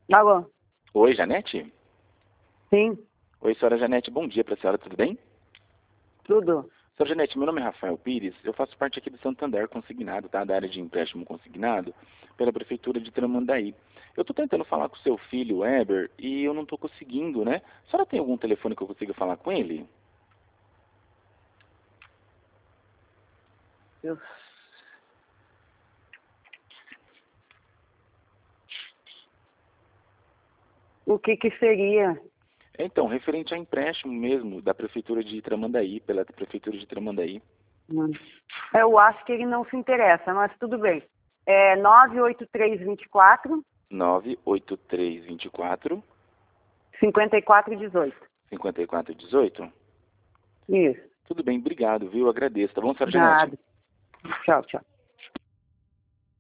Alô? Oi, Janete? Sim, Oi, senhora Janete, bom dia para a senhora, tudo bem? tudo. Senhora Janete, meu nome é Rafael Pires, eu faço parte aqui do Santander Consignado, tá? Da área de empréstimo consignado, pela Prefeitura de Tramandaí. Eu estou tentando falar com o seu filho, Weber, e eu não estou conseguindo, né? A senhora tem algum telefone que eu consiga falar com ele? Eu- O que que seria? Então, referente a empréstimo mesmo, da Prefeitura de Tramandaí, pela Prefeitura de Tramandaí. Hum. Eu acho que ele não se interessa, mas tudo bem. É 98324 98324 5418. 5418. Isso. Tudo bem, obrigado, viu? Agradeço, tá bom, senhora Janete? Nada. Tchau, tchau.